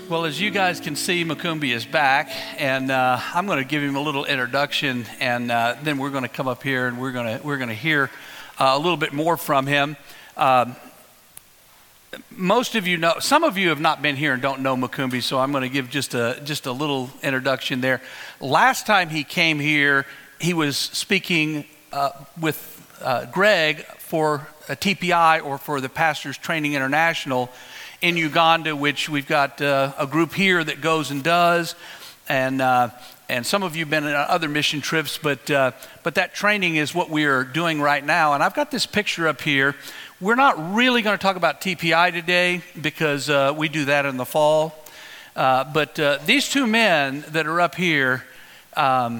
Well, as you guys can see, Makumbi is back, and I'm going to give him a little introduction, and then we're going to come up here and we're going to hear a little bit more from him. Most of you know, some of you have not been here and don't know Makumbi, so I'm going to give just a little introduction there. Last time he came here, he was speaking with Greg for a TPI, or for the Pastors Training International in Uganda, which we've got a group here that goes and does, and some of you have been on other mission trips, but that training is what we are doing right now. And I've got this picture up here. We're not really going to talk about TPI today because we do that in the fall, but these two men that are up here, the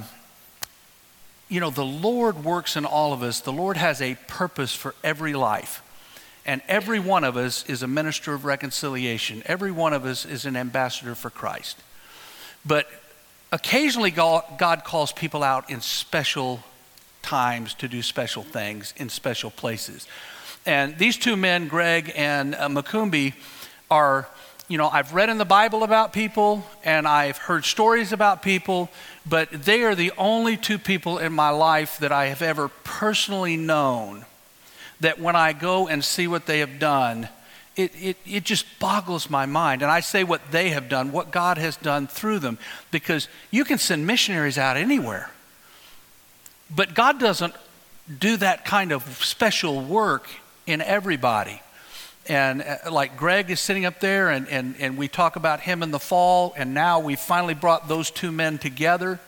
Lord works in all of us. The Lord has a purpose for every life. And every one of us is a minister of reconciliation. Every one of us is an ambassador for Christ. But occasionally God calls people out in special times to do special things in special places. And these two men, Greg and Makumbi, are, I've read in the Bible about people and I've heard stories about people, but they are the only two people in my life that I have ever personally known that when I go and see what they have done, it just boggles my mind. And I say what they have done, what God has done through them, because you can send missionaries out anywhere. But God doesn't do that kind of special work in everybody. And like Greg is sitting up there, and we talk about him in the fall, and now we finally brought those two men together.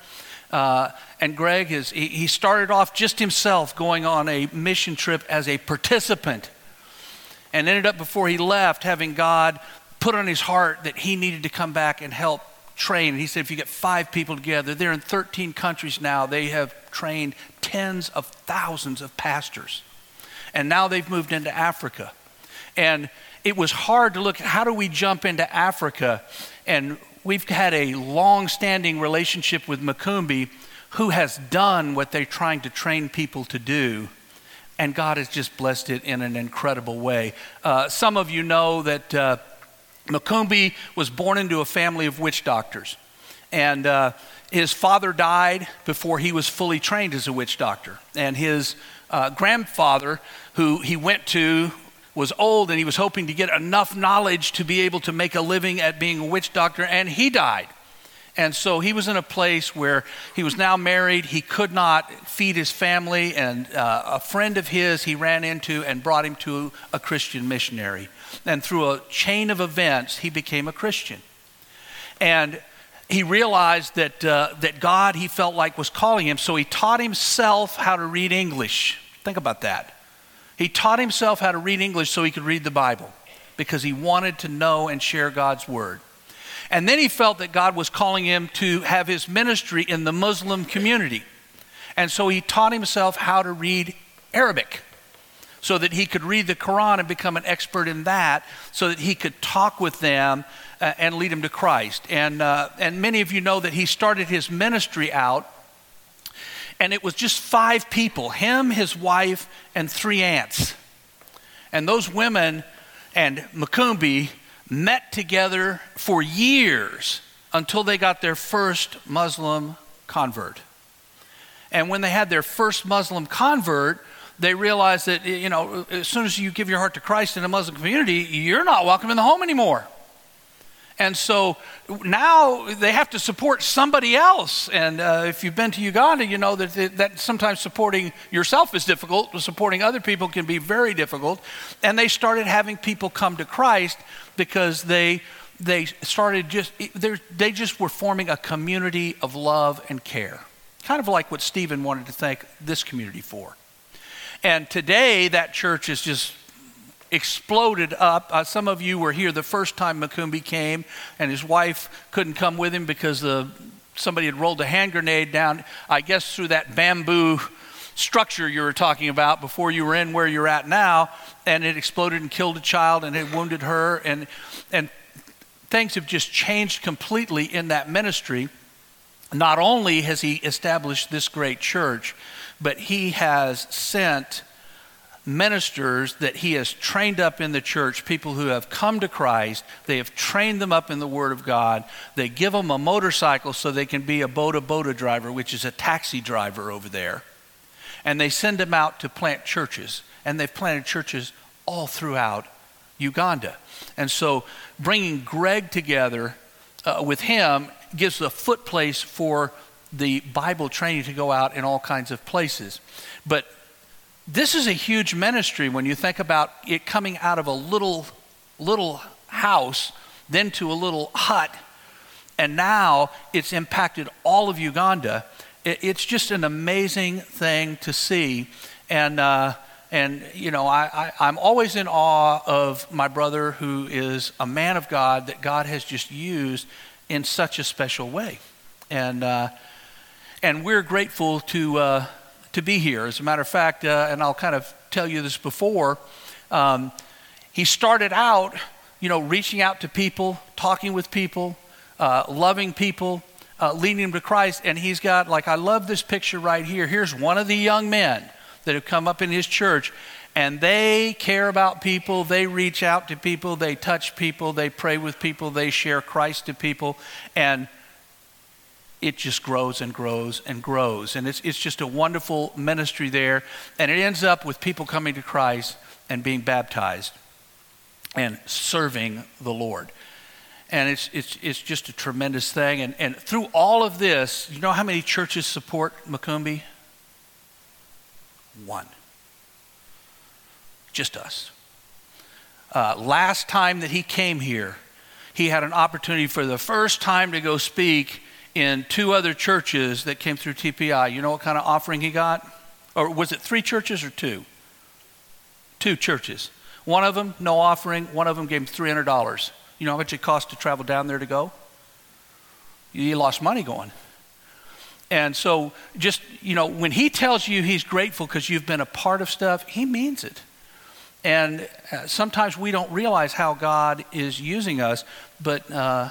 And Greg, he started off just himself going on a mission trip as a participant, and ended up before he left having God put on his heart that he needed to come back and help train. And he said, if you get 5 people together, they're in 13 countries now. They have trained tens of thousands of pastors. And now they've moved into Africa. And it was hard to look at how do we jump into Africa. And we've had a long-standing relationship with Makumbi, who has done what they're trying to train people to do, and God has just blessed it in an incredible way. Some of you know that Makumbi was born into a family of witch doctors, and his father died before he was fully trained as a witch doctor, and his grandfather, who he went to, was old, and he was hoping to get enough knowledge to be able to make a living at being a witch doctor, and he died. And so he was in a place where he was now married. He could not feed his family, and a friend of his he ran into and brought him to a Christian missionary. And through a chain of events, he became a Christian. And he realized that God, he felt like, was calling him, so he taught himself how to read English. Think about that. He taught himself how to read English so he could read the Bible, because he wanted to know and share God's word. And then he felt that God was calling him to have his ministry in the Muslim community. And so he taught himself how to read Arabic so that he could read the Quran and become an expert in that, so that he could talk with them and lead them to Christ. And many of you know that he started his ministry out, and it was just 5 people, him, his wife, and 3 aunts. And those women and Makumbi met together for years until they got their first Muslim convert. And when they had their first Muslim convert, they realized that, as soon as you give your heart to Christ in a Muslim community, you're not welcome in the home anymore. And so now they have to support somebody else. And if you've been to Uganda, you know that sometimes supporting yourself is difficult, but supporting other people can be very difficult. And they started having people come to Christ because they just were forming a community of love and care. Kind of like what Stephen wanted to thank this community for. And today that church is just exploded up. Some of you were here the first time Makumbi came, and his wife couldn't come with him because somebody had rolled a hand grenade down, I guess, through that bamboo structure you were talking about before you were in where you're at now, and it exploded and killed a child, and it wounded her, and things have just changed completely in that ministry. Not only has he established this great church, but he has sent ministers that he has trained up in the church, people who have come to Christ. They have trained them up in the Word of God. They give them a motorcycle so they can be a boda driver, which is a taxi driver over there. And they send them out to plant churches. And they've planted churches all throughout Uganda. And so bringing Greg together with him gives a foot place for the Bible training to go out in all kinds of places. But this is a huge ministry when you think about it coming out of a little house, then to a little hut, and now it's impacted all of Uganda. It's just an amazing thing to see. And you know, I'm always in awe of my brother, who is a man of God that God has just used in such a special way. And we're grateful to be here. As a matter of fact, and I'll kind of tell you this before, he started out, you know, reaching out to people, talking with people, loving people, leading them to Christ. And he's got, like, I love this picture right here. Here's one of the young men that have come up in his church, and they care about people. They reach out to people. They touch people. They pray with people. They share Christ to people. And it just grows and grows and grows. And it's just a wonderful ministry there. And it ends up with people coming to Christ and being baptized and serving the Lord. And it's just a tremendous thing. And through all of this, you know how many churches support Mukumbi? One. Just us. Last time that he came here, he had an opportunity for the first time to go speak in 2 other churches that came through TPI. You know what kind of offering he got? Or was it 3 churches or 2? 2 churches. One of them, no offering. One of them gave him $300. You know how much it cost to travel down there to go? You lost money going. And so just, you know, when he tells you he's grateful because you've been a part of stuff, he means it. And sometimes we don't realize how God is using us, but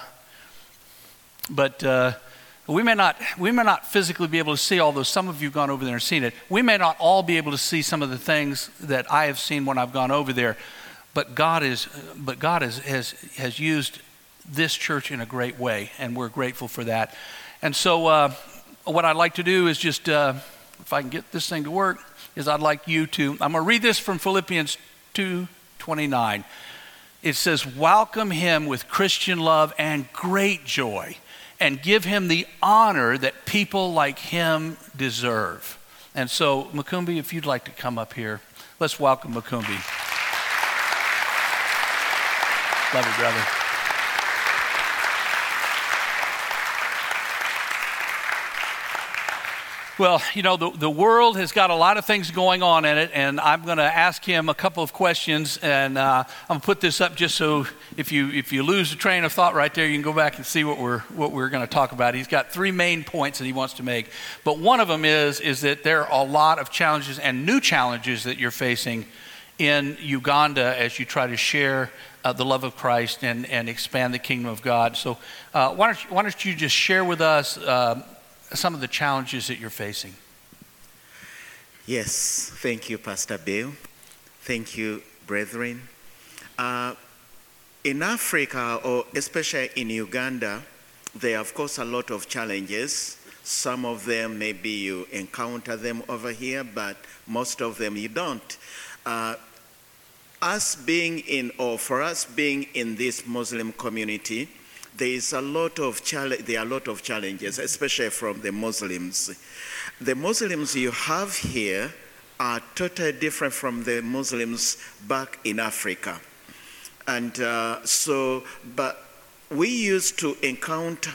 we may not physically be able to see, although some of you have gone over there and seen it. We may not all be able to see some of the things that I have seen when I've gone over there, but God has used this church in a great way, and we're grateful for that. And so what I'd like to do is just, if I can get this thing to work, is I'd like you to, I'm going to read this from Philippians 2:29. It says, welcome him with Christian love and great joy, and give him the honor that people like him deserve. And so, Mukumbi, if you'd like to come up here, let's welcome Mukumbi. Love you, brother. Well, you know, the world has got a lot of things going on in it, and I'm going to ask him a couple of questions, and I'm going to put this up just so if you lose the train of thought right there, you can go back and see what we're going to talk about. He's got 3 main points that he wants to make, but one of them is that there are a lot of challenges and new challenges that you're facing in Uganda as you try to share the love of Christ and expand the kingdom of God. So why don't you just share with us some of the challenges that you're facing? Yes, thank you, Pastor Bill. Thank you, brethren. In Africa, or especially in Uganda, there are, of course, a lot of challenges. Some of them, maybe you encounter them over here, but most of them you don't. For us being in this Muslim community, there are a lot of challenges, especially from the Muslims. The Muslims you have here are totally different from the Muslims back in Africa. And but we used to encounter,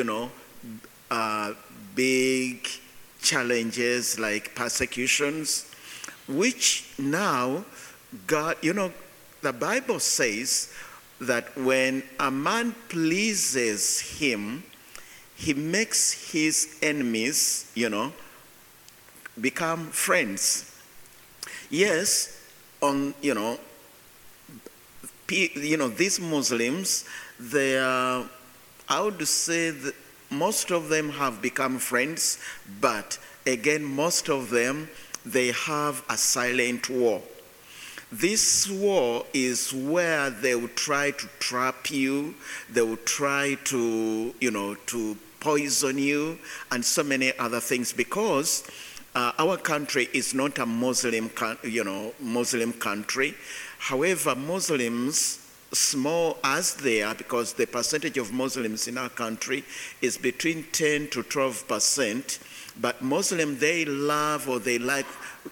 big challenges like persecutions, which now God, the Bible says that when a man pleases him, he makes his enemies, become friends. Yes, these Muslims, they are, I would say that most of them have become friends, but again, most of them, they have a silent war. This war is where they will try to trap you, they will try to, to poison you, and so many other things, because our country is not a Muslim country. However, Muslims, small as they are, because the percentage of Muslims in our country is between 10 to 12%, but Muslims, they love, or they like,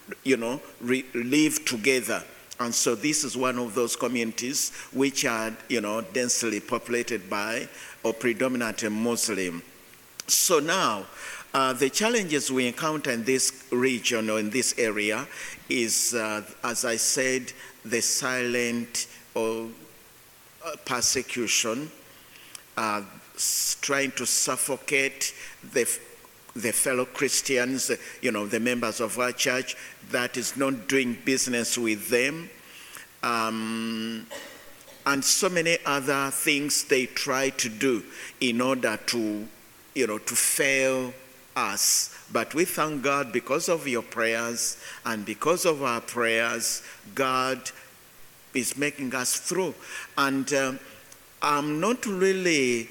live together. And so this is one of those communities which are, densely populated by or predominantly Muslim. So now, the challenges we encounter in this region or in this area is, as I said, the silent or persecution, trying to suffocate the fellow Christians, the members of our church, that is not doing business with them, and so many other things they try to do in order to, to fail us. But we thank God, because of your prayers and because of our prayers, God is making us through. And I'm not really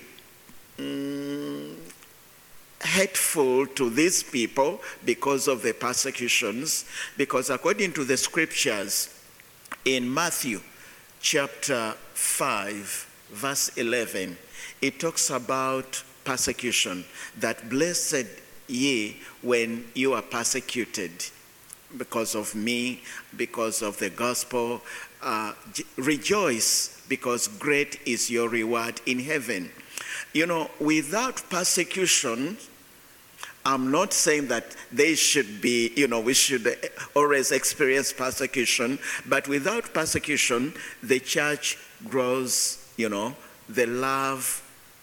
hateful to these people because of the persecutions, because according to the scriptures in Matthew chapter 5 verse 11, it talks about persecution, that blessed ye when you are persecuted because of me, because of the gospel. Rejoice, because great is your reward in heaven. Without persecution, I'm not saying that they should be, we should always experience persecution, but without persecution, the church grows, the love,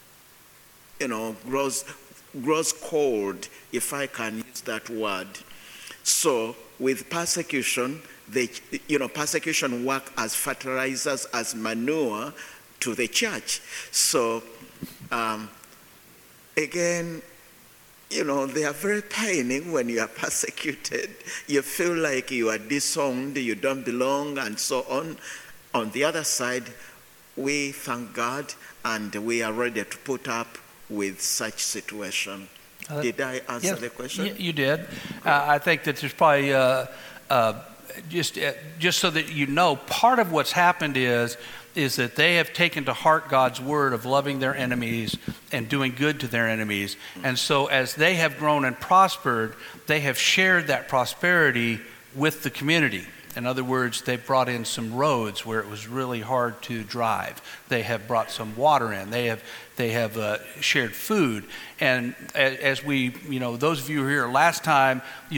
grows cold, if I can use that word. So with persecution, persecution work as fertilizers, as manure to the church. So again, they are very paining when you are persecuted. You feel like you are disowned, you don't belong, and so on. On the other side, we thank God, and we are ready to put up with such situation. Did I answer the question? You did. I think that there's probably just so that you know, part of what's happened is that they have taken to heart God's word of loving their enemies and doing good to their enemies. And so as they have grown and prospered, they have shared that prosperity with the community. In other words, they've brought in some roads where it was really hard to drive. They have brought some water in. They have shared food. And as we, those of you who were here last time,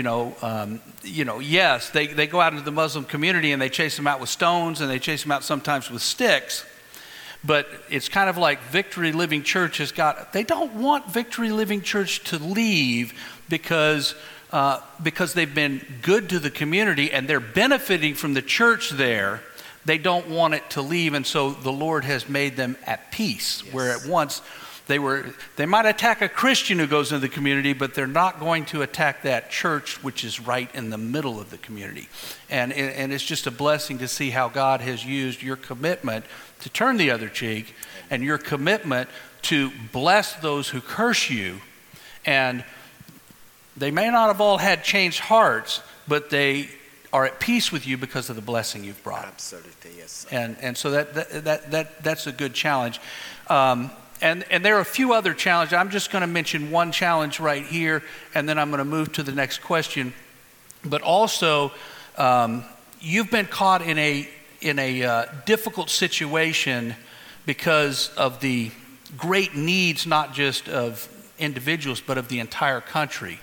yes, they go out into the Muslim community and they chase them out with stones, and they chase them out sometimes with sticks. But it's kind of like Victory Living Church they don't want Victory Living Church to leave because they've been good to the community and they're benefiting from the church there. They don't want it to leave, and so the Lord has made them at peace. Yes. Where at once they might attack a Christian who goes into the community, but they're not going to attack that church, which is right in the middle of the community. And it's just a blessing to see how God has used your commitment to turn the other cheek, and your commitment to bless those who curse you. And they may not have all had changed hearts, but they are at peace with you because of the blessing you've brought. Absolutely, yes. And so that's a good challenge. And there are a few other challenges. I'm just going to mention one challenge right here, and then I'm going to move to the next question. But also, you've been caught in a difficult situation because of the great needs, not just of individuals, but of the entire country.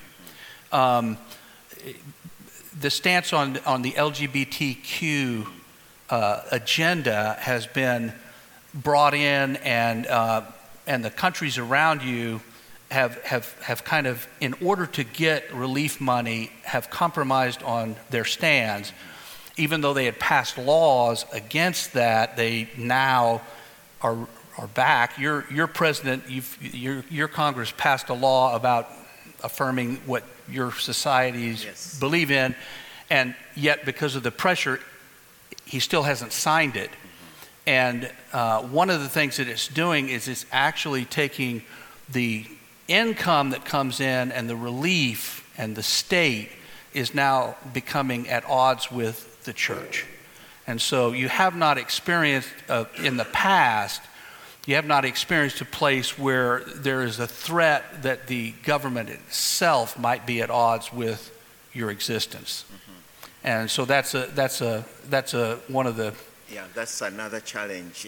The stance on the LGBTQ agenda has been brought in, and the countries around you have kind of, in order to get relief money, have compromised on their stands. Even though they had passed laws against that, they now are back. Your president, your Congress passed a law about affirming what your societies believe in, and yet because of the pressure he still hasn't signed it. And one of the things that it's doing is it's actually taking the income that comes in and the relief, and the state is now becoming at odds with the church. And so you have not experienced, in the past, you have not experienced a place where there is a threat that the government itself might be at odds with your existence. And so that's one of the... Yeah, that's another challenge,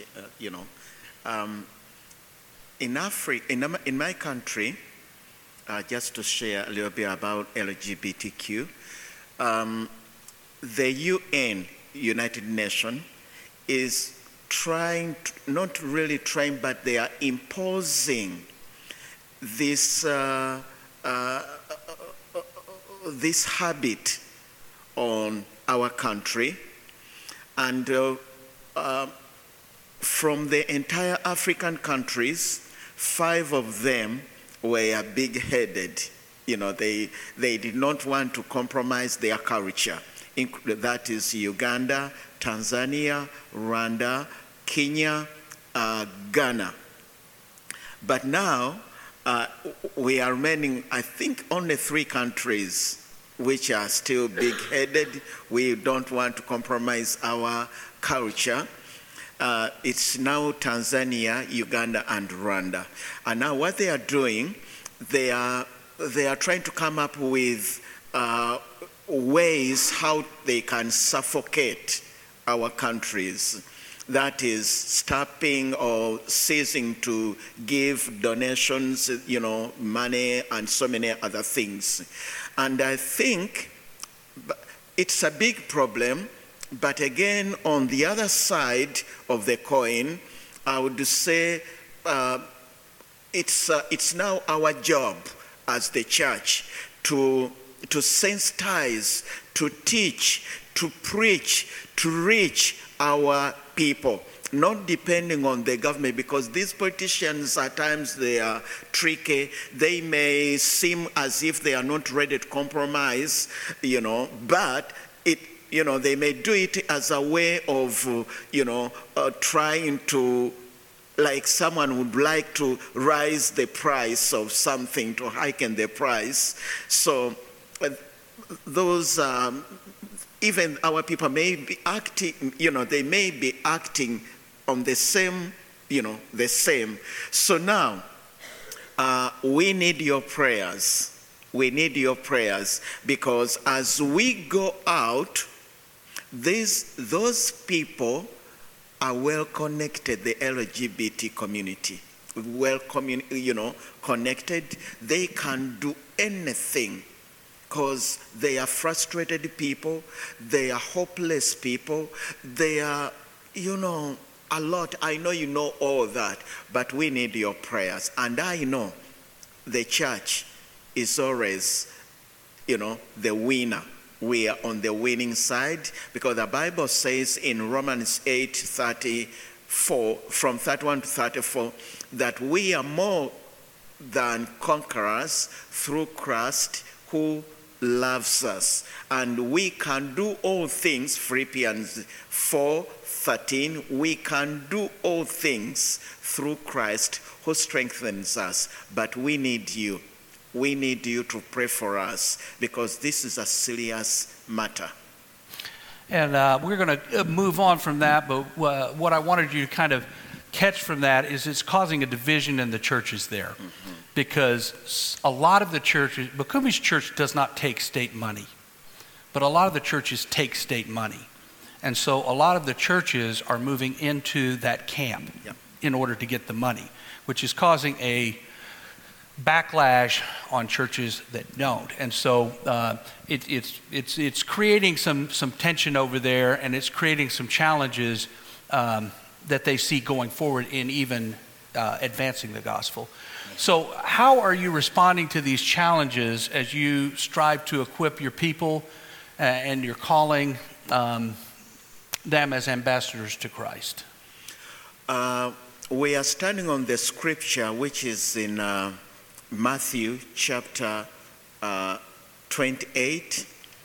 In Africa, in my country, just to share a little bit about LGBTQ, the UN, United Nations, is trying, not really trying, but they are imposing this this habit on our country, and from the entire African countries, 5 of them were big-headed. They did not want to compromise their culture. That is Uganda, Tanzania, Rwanda, Kenya, Ghana. But now we are remaining, I think, only 3 countries which are still big-headed. We don't want to compromise our culture. It's now Tanzania, Uganda, and Rwanda. And now what they are doing, they are trying to come up with ways how they can suffocate our countries. That is stopping or ceasing to give donations, money, and so many other things. And I think it's a big problem. But again, on the other side of the coin, I would say it's now our job as the church to sensitize, to teach, to preach, to reach our people, not depending on the government, because these politicians at times they are tricky. They may seem as if they are not ready to compromise, but they may do it as a way of, trying to, like someone would like to raise the price of something, to heighten the price. So those, even our people may be acting, they may be acting on the same, the same. So now, we need your prayers. We need your prayers, because as we go out, those people are well connected, the LGBT community, well connected. They can do anything because they are frustrated people, they are hopeless people, they are, a lot. I know you know all that, but we need your prayers. And I know the church is always, the winner. We are on the winning side, because the Bible says in Romans 8:34, from 31 to 34, that we are more than conquerors through Christ who loves us. And we can do all things, Philippians 4:13, we can do all things through Christ who strengthens us. But we need you. We need you to pray for us, because this is a serious matter. And we're going to move on from that, but what I wanted you to kind of catch from that is it's causing a division in the churches there. Mm-hmm. Because a lot of the churches, Bukumi's church does not take state money, but a lot of the churches take state money. And so a lot of the churches are moving into that camp in order to get the money, which is causing a backlash on churches that don't. And so it's creating some tension over there, and it's creating some challenges that they see going forward in even advancing the gospel. So how are you responding to these challenges as you strive to equip your people and you're calling them as ambassadors to Christ? We are standing on the scripture which is in Matthew chapter 28,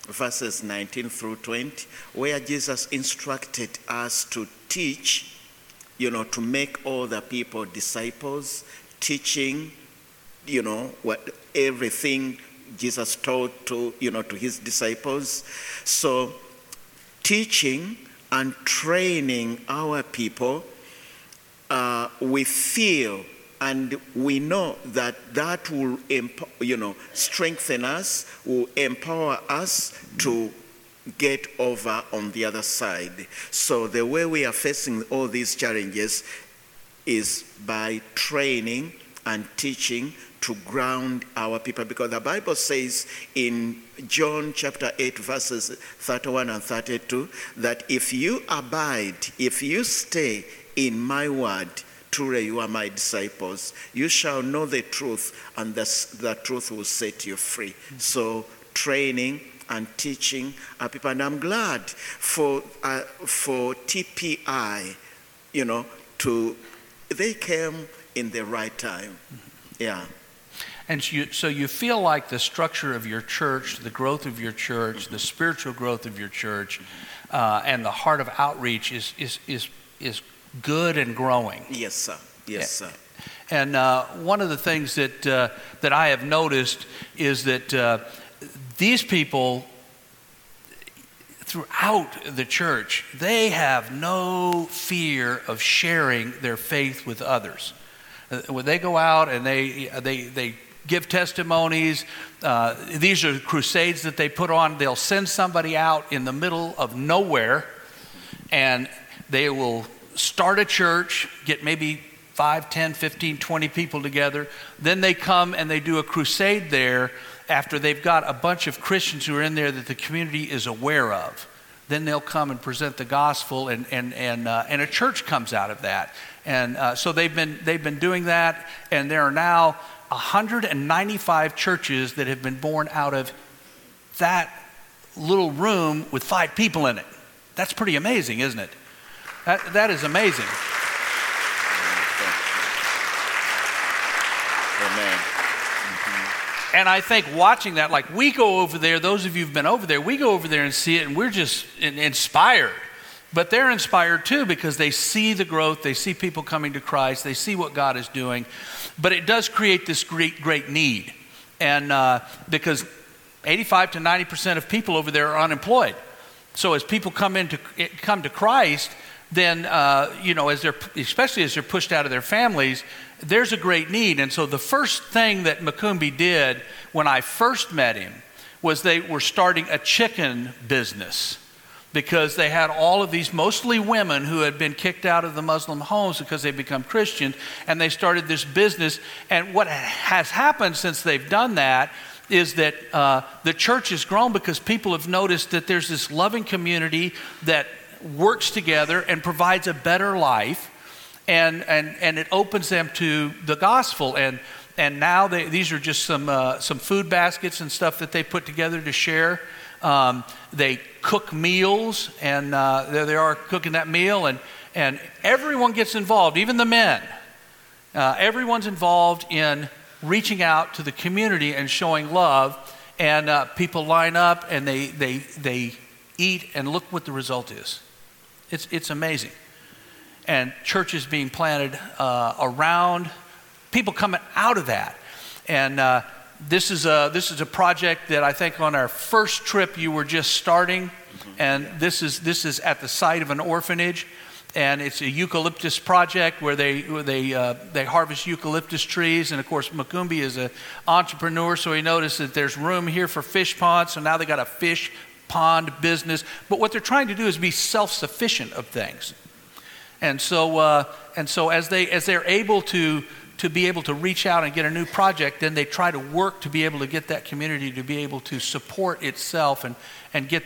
verses 19 through 20, where Jesus instructed us to teach, to make all the people disciples, teaching, what everything Jesus taught to his disciples. So teaching and training our people, we feel and we know that will strengthen us, will empower us to get over on the other side. So the way we are facing all these challenges is by training and teaching to ground our people, because the Bible says in John chapter 8 verses 31 and 32 that if you abide, if you stay in my word, truly you are my disciples. You shall know the truth, and the truth will set you free. So training and teaching our people, and I'm glad for TPI, they came in the right time. Yeah. And so you feel like the structure of your church, the growth of your church, the spiritual growth of your church, and the heart of outreach is good and growing. Yes, sir. Yes, sir. And one of the things that I have noticed is that these people throughout the church, they have no fear of sharing their faith with others. When they go out and they give testimonies, these are crusades that they put on. They'll send somebody out in the middle of nowhere, and they will start a church, get maybe 5, 10, 15, 20 people together. Then they come and they do a crusade there after they've got a bunch of Christians who are in there that the community is aware of. Then they'll come and present the gospel, and a church comes out of that. And so they've been doing that, and there are now 195 churches that have been born out of that little room with 5 people in it. That's pretty amazing, isn't it? That is amazing. Amen. And I think watching that, like we go over there, those of you who've been over there, we go over there and see it, and we're just inspired. But they're inspired too, because they see the growth, they see people coming to Christ, they see what God is doing. But it does create this great need. And because 85 to 90% of people over there are unemployed. So as people come to Christ, then especially as they're pushed out of their families, there's a great need. And so the first thing that Makumbi did when I first met him was they were starting a chicken business, because they had all of these mostly women who had been kicked out of the Muslim homes because they become Christians, and they started this business. And what has happened since they've done that is that the church has grown, because people have noticed that there's this loving community that works together and provides a better life, and it opens them to the gospel. And now these are just some food baskets and stuff that they put together to share. They cook meals, and there they are cooking that meal, and everyone gets involved, even the men. Everyone's involved in reaching out to the community and showing love, and people line up and they eat, and look what the result is. It's amazing. And churches being planted around, people coming out of that. And this is a project that I think on our first trip you were just starting, and this is at the site of an orphanage, and it's a eucalyptus project where they harvest eucalyptus trees. And of course Makumbi is an entrepreneur, so he noticed that there's room here for fish ponds, so now they got a fish pond business. But what they're trying to do is be self-sufficient of things. And so as they're able to be able to reach out and get a new project, then they try to work to be able to get that community to be able to support itself and get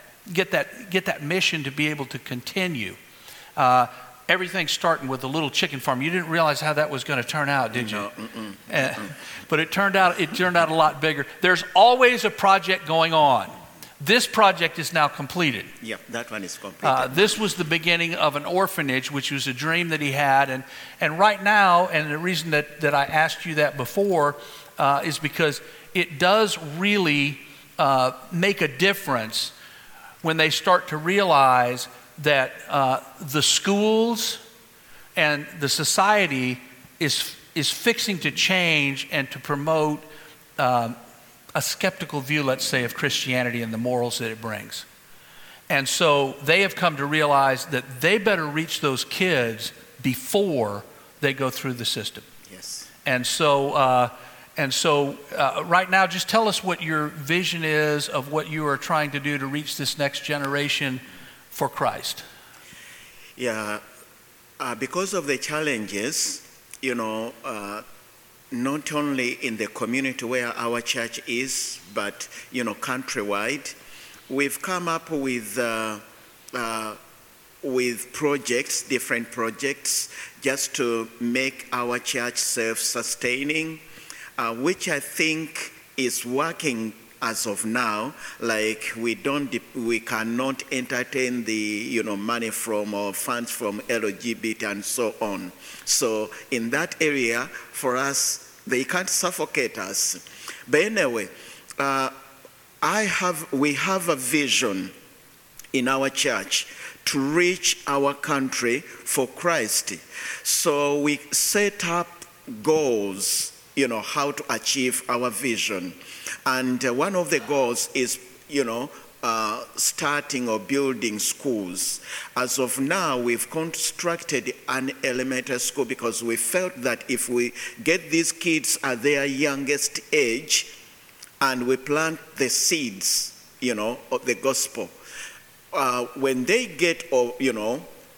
that mission to be able to continue. Everything's starting with a little chicken farm. You didn't realize how that was going to turn out, did you? No. But it turned out a lot bigger. There's always a project going on. This project is now completed. Yeah, that one is completed. This was the beginning of an orphanage, which was a dream that he had. And right now, and the reason that I asked you that before is because it does really make a difference when they start to realize that the schools and the society is fixing to change and to promote a skeptical view, let's say, of Christianity and the morals that it brings. And so they have come to realize that they better reach those kids before they go through the system. Yes. And so right now, just tell us what your vision is of what you are trying to do to reach this next generation for Christ. Yeah, because of the challenges, not only in the community where our church is, but, countrywide, we've come up with projects, different projects, just to make our church self-sustaining, which I think is working as of now. Like we cannot entertain the money from or funds from LGBT and so on. So in that area, for us, they can't suffocate us. But anyway, we have a vision in our church to reach our country for Christ. So we set up goals, how to achieve our vision. And one of the goals is, starting or building schools. As of now, we've constructed an elementary school because we felt that if we get these kids at their youngest age and we plant the seeds, of the gospel, when they get, over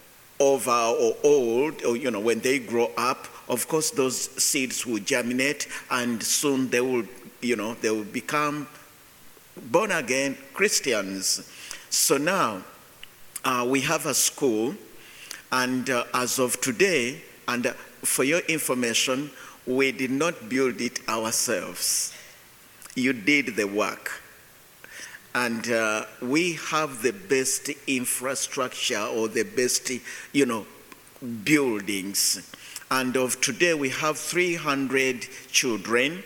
or old, or, when they grow up, of course, those seeds will germinate and soon they will become born-again Christians. So now we have a school, and as of today, and for your information, we did not build it ourselves. You did the work. And we have the best infrastructure or the best, buildings. And of today, we have 300 children,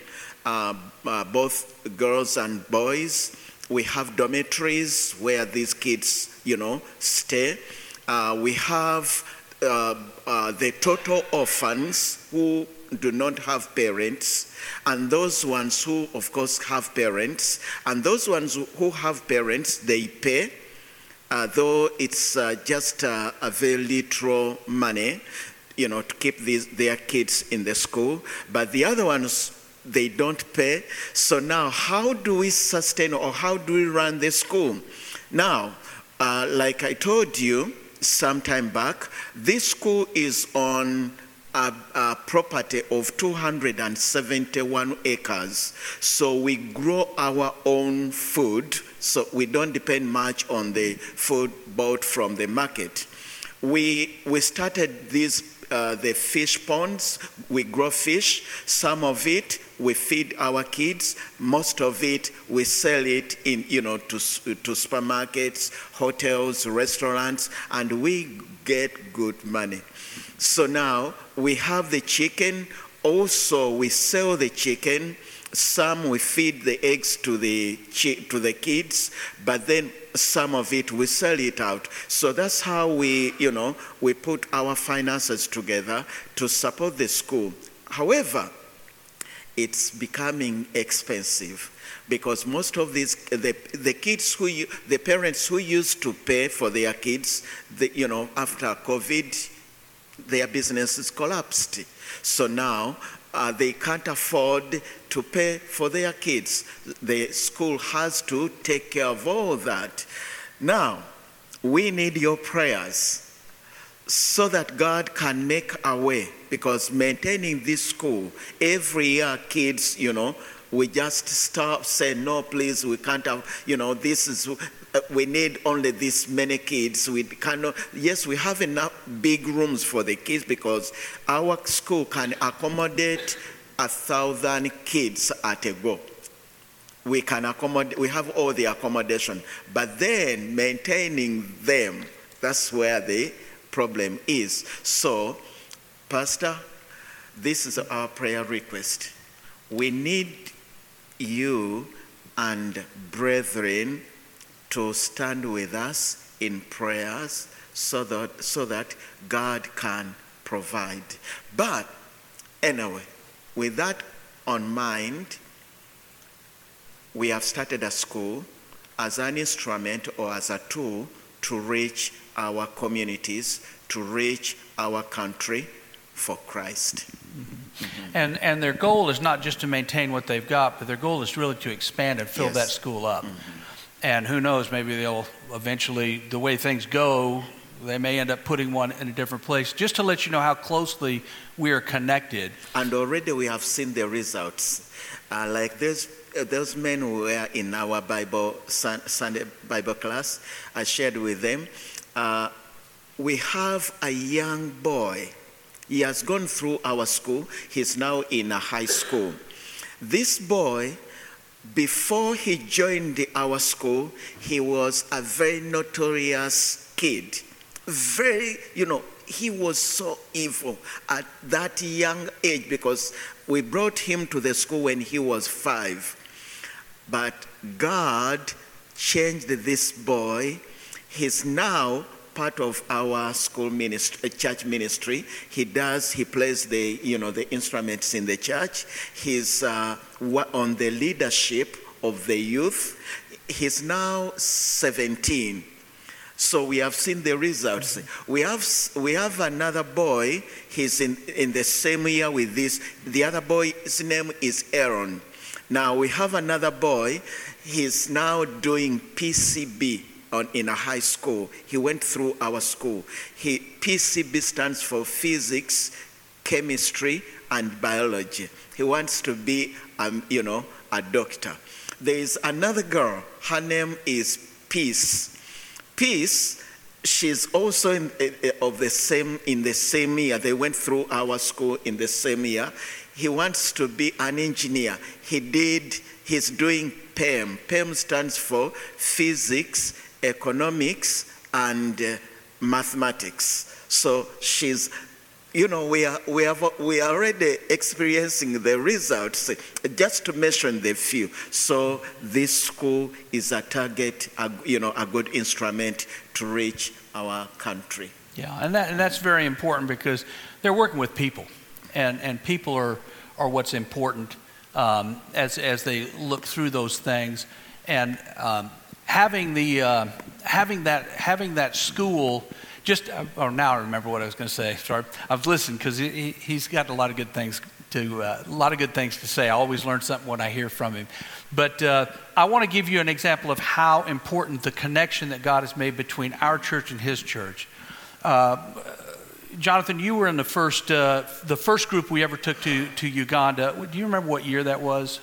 both girls and boys. We have dormitories where these kids, stay. We have the total orphans who do not have parents, and those ones who, of course, have parents. And those ones who have parents, they pay, though it's just a very little money, to keep their kids in the school. But the other ones, they don't pay. So now, how do we sustain or how do we run the school? Now, like I told you some time back, this school is on a property of 271 acres. So we grow our own food, so we don't depend much on the food bought from the market. We started the fish ponds. We grow fish. Some of it we feed our kids. Most of it we sell it in, to supermarkets, hotels, restaurants, and we get good money. So now we have the chicken. Also, we sell the chicken. Some we feed the eggs to the kids, but then some of it we sell it out. So that's how we put our finances together to support the school. However, it's becoming expensive because most of these the parents who used to pay for their kids, after COVID, their businesses collapsed. So now they can't afford to pay for their kids. The school has to take care of all that. Now, we need your prayers so that God can make a way, because maintaining this school, every year kids, we just stop, say, no, please, we can't have, this is, we need only this many kids. We cannot, yes, we have enough big rooms for the kids because our school can accommodate 1,000 kids at a go. We can accommodate, we have all the accommodation, but then maintaining them, that's where the problem is. So, Pastor, this is our prayer request. We need you and brethren to stand with us in prayers so that God can provide. But anyway, with that on mind, we have started a school as an instrument or as a tool to reach our communities, to reach our country for Christ. And their goal is not just to maintain what they've got, but their goal is really to expand and fill that school up. And who knows, maybe they'll eventually, the way things go, they may end up putting one in a different place, just to let you know how closely we are connected. And already we have seen the results. Like those men who were in our Sunday Bible class, I shared with them, we have a young boy. He has gone through our school. He's now in a high school. This boy, before he joined our school, he was a very notorious kid. He was so evil at that young age because we brought him to the school when he was 5. But God changed this boy. He's now part of our school ministry, church ministry. He plays the instruments in the church. He's on the leadership of the youth. He's now 17. So we have seen the results. We have another boy. He's in the same year with this. The other boy's name is Aaron. Now we have another boy. He's now doing PCB in a high school. He went through our school. PCB stands for physics, chemistry, and biology. He wants to be, a doctor. There is another girl. Her name is Peace. Peace, she's also in the same year. They went through our school in the same year. He wants to be an engineer. He's doing PEM. PEM stands for physics, economics, and mathematics. So she's, we are already experiencing the results, just to mention the few. So this school is a target, a good instrument to reach our country. Yeah, and that's very important because they're working with people, and people are what's important as they look through those things, and having that school. Now I remember what I was going to say. Sorry, I've listened because he's got a lot of good things to say. I always learn something when I hear from him. But I want to give you an example of how important the connection that God has made between our church and His church. Jonathan, you were in the first group we ever took to Uganda. Do you remember what year that was?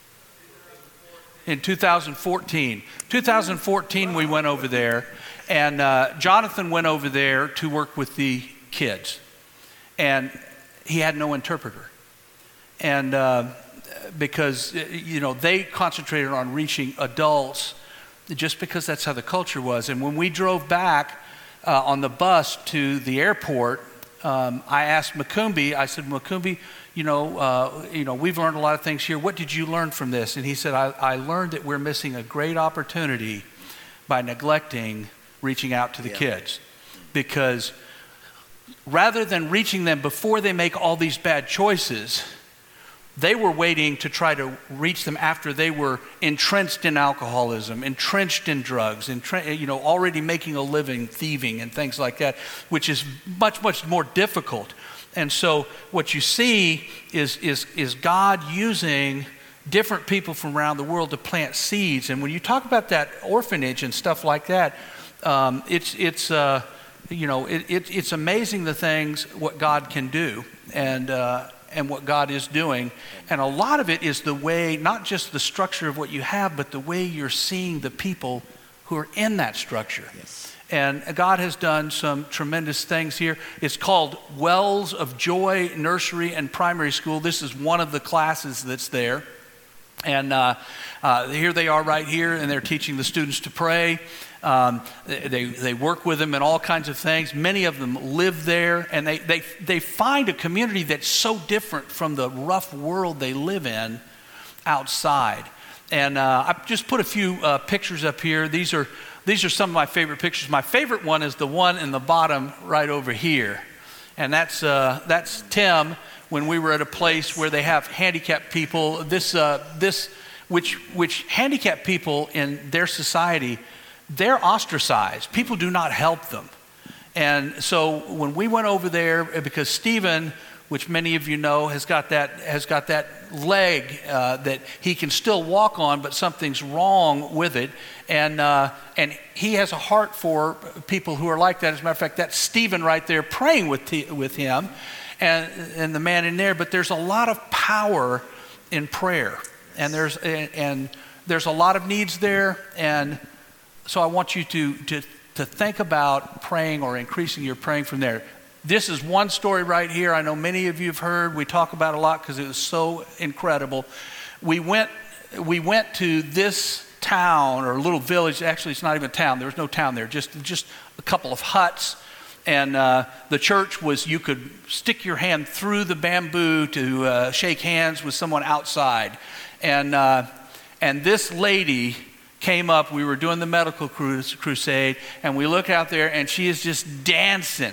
In 2014. 2014, we went over there. And Jonathan went over there to work with the kids, and he had no interpreter. And because, they concentrated on reaching adults just because that's how the culture was. And when we drove back on the bus to the airport, I asked Makumbi, I said, Makumbi, we've learned a lot of things here. What did you learn from this? And he said, I learned that we're missing a great opportunity by neglecting reaching out to the kids, because rather than reaching them before they make all these bad choices, they were waiting to try to reach them after they were entrenched in alcoholism, entrenched in drugs, already making a living thieving and things like that, which is much, much more difficult. And so what you see is God using different people from around the world to plant seeds. And when you talk about that orphanage and stuff like that, it's amazing the things what God can do and what God is doing, and a lot of it is the way, not just the structure of what you have, but the way you're seeing the people who are in that structure. Yes. And God has done some tremendous things here. It's called Wells of Joy Nursery and Primary School. This is one of the classes that's there. And here they are right here, and they're teaching the students to pray. They work with them in all kinds of things. Many of them live there, and they find a community that's so different from the rough world they live in outside. And I've just put a few pictures up here. These are some of my favorite pictures. My favorite one is the one in the bottom right over here. And that's Tim when we were at a place where they have handicapped people. Which handicapped people in their society, they're ostracized. People do not help them. And so when we went over there, because Stephen, which many of you know, has got that leg that he can still walk on, but something's wrong with it. And he has a heart for people who are like that. As a matter of fact, that's Stephen right there praying with him and the man in there. But there's a lot of power in prayer. And there's a lot of needs there. And so I want you to think about praying or increasing your praying from there. This is one story right here. I know many of you have heard. We talk about it a lot because it was so incredible. We went to this town or little village. Actually, it's not even a town. There was no town there. Just a couple of huts. And the church was, you could stick your hand through the bamboo to shake hands with someone outside. And this lady came up. We were doing the medical crusade, and we look out there, and she is just dancing.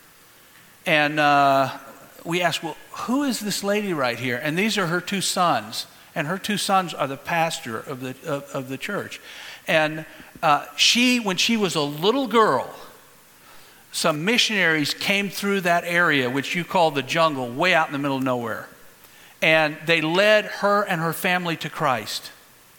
And we asked, well, who is this lady right here? And these are her two sons, and her two sons are the pastor of the church. And when she was a little girl, some missionaries came through that area, which you call the jungle, way out in the middle of nowhere. And they led her and her family to Christ.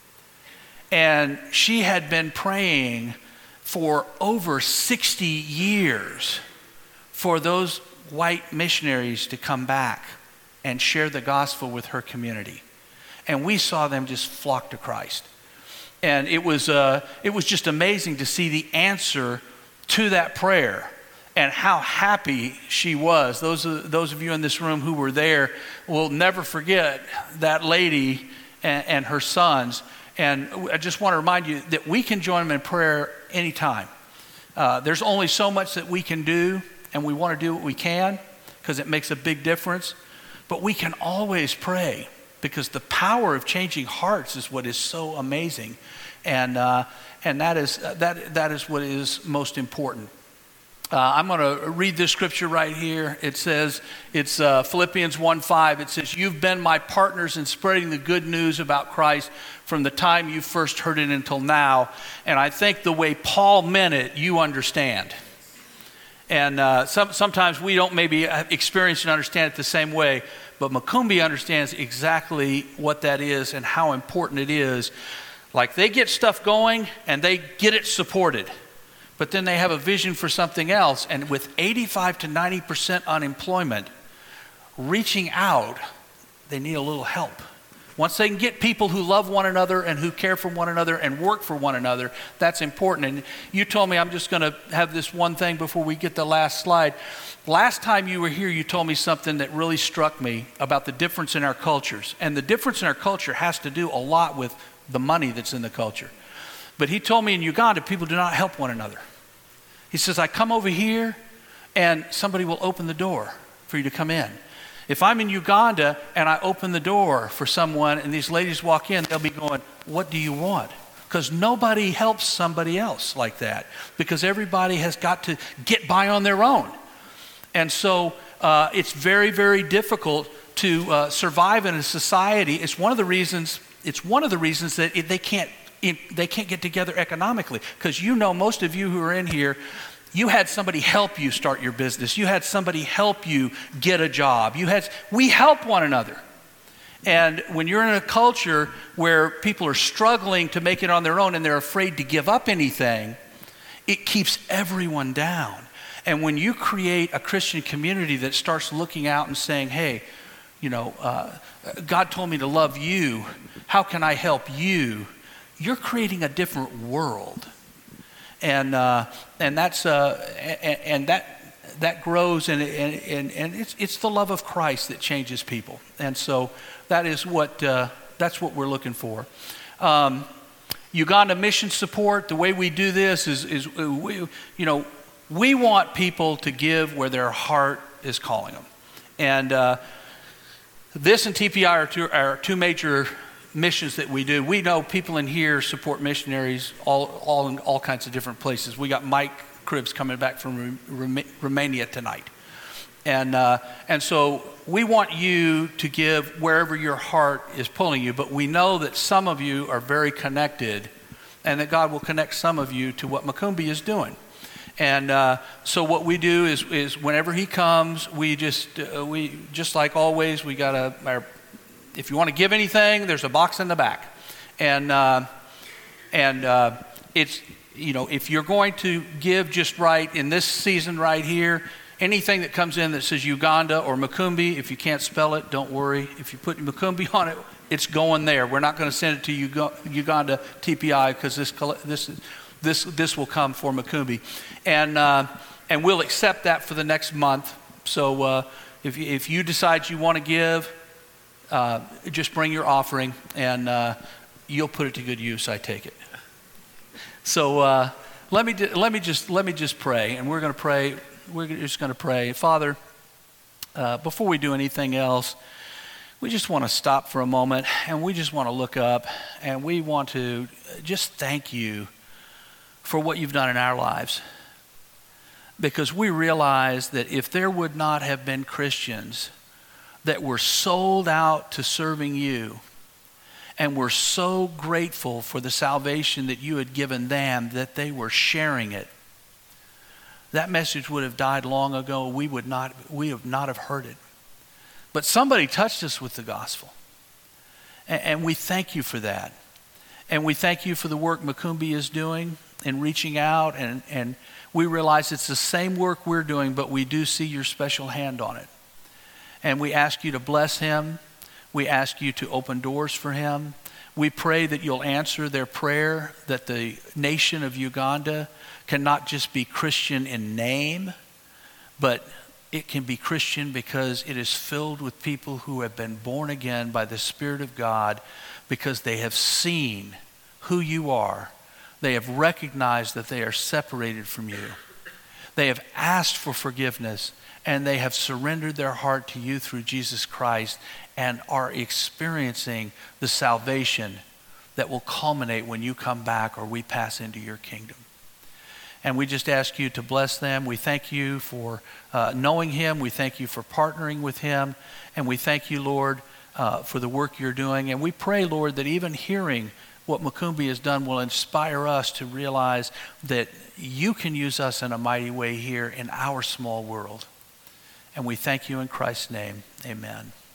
And she had been praying for over 60 years for those white missionaries to come back and share the gospel with her community. And we saw them just flock to Christ. And it was just amazing to see the answer to that prayer and how happy she was. Those of you in this room who were there will never forget that lady and her sons. And I just want to remind you that we can join them in prayer anytime. There's only so much that we can do, and we want to do what we can because it makes a big difference. But we can always pray because the power of changing hearts is what is so amazing. And that is what is most important. I'm going to read this scripture right here. It says, it's Philippians 1:5. It says, you've been my partners in spreading the good news about Christ from the time you first heard it until now. And I think the way Paul meant it, you understand. And sometimes we don't maybe experience and understand it the same way, but Makumbi understands exactly what that is and how important it is. Like they get stuff going and they get it supported. But then they have a vision for something else. And with 85 to 90% unemployment, reaching out, they need a little help. Once they can get people who love one another and who care for one another and work for one another, that's important. And you told me, I'm just going to have this one thing before we get the last slide. Last time you were here, you told me something that really struck me about the difference in our cultures. And the difference in our culture has to do a lot with the money that's in the culture. But he told me in Uganda, people do not help one another. He says, I come over here and somebody will open the door for you to come in. If I'm in Uganda and I open the door for someone and these ladies walk in, they'll be going, what do you want? Because nobody helps somebody else like that because everybody has got to get by on their own. And so it's very, very difficult to survive in a society. It's one of the reasons that they can't get together economically, because most of you who are in here, you had somebody help you start your business. You had somebody help you get a job. We help one another. And when you're in a culture where people are struggling to make it on their own and they're afraid to give up anything, it keeps everyone down. And when you create a Christian community that starts looking out and saying, hey, God told me to love you. How can I help you? You're creating a different world, and that's that grows, and it's the love of Christ that changes people, and so that's what we're looking for. Uganda mission support. The way we do this is we want people to give where their heart is calling them, and this and TPI are two major missions that we do. We know people in here support missionaries all in all kinds of different places. We got Mike Cribbs coming back from Romania tonight. And so we want you to give wherever your heart is pulling you, but we know that some of you are very connected and that God will connect some of you to what Makumbi is doing. And so what we do is whenever he comes, we just like always, we got if you want to give anything, there's a box in the back. And it's, if you're going to give just right in this season right here, anything that comes in that says Uganda or Makumbi, if you can't spell it, don't worry. If you put Makumbi on it, it's going there. We're not going to send it to Uganda TPI because this will come for Makumbi. And we'll accept that for the next month. So if you decide you want to give, just bring your offering and you'll put it to good use, I take it. So let me just pray, and we're going to pray. We're just going to pray. Father, before we do anything else, we just want to stop for a moment, and we just want to look up, and we want to just thank you for what you've done in our lives. Because we realize that if there would not have been Christians that were sold out to serving you, and were so grateful for the salvation that you had given them, that they were sharing it, that message would have died long ago. We would not have heard it. But somebody touched us with the gospel. And we thank you for that. And we thank you for the work Makumbi is doing in reaching out. And we realize it's the same work we're doing, but we do see your special hand on it. And we ask you to bless him. We ask you to open doors for him. We pray that you'll answer their prayer, that the nation of Uganda can not just be Christian in name, but it can be Christian because it is filled with people who have been born again by the Spirit of God because they have seen who you are. They have recognized that they are separated from you. They have asked for forgiveness, and they have surrendered their heart to you through Jesus Christ and are experiencing the salvation that will culminate when you come back or we pass into your kingdom. And we just ask you to bless them. We thank you for knowing him. We thank you for partnering with him. And we thank you, Lord, for the work you're doing. And we pray, Lord, that even hearing what Makumbi has done will inspire us to realize that you can use us in a mighty way here in our small world. And we thank you in Christ's name. Amen.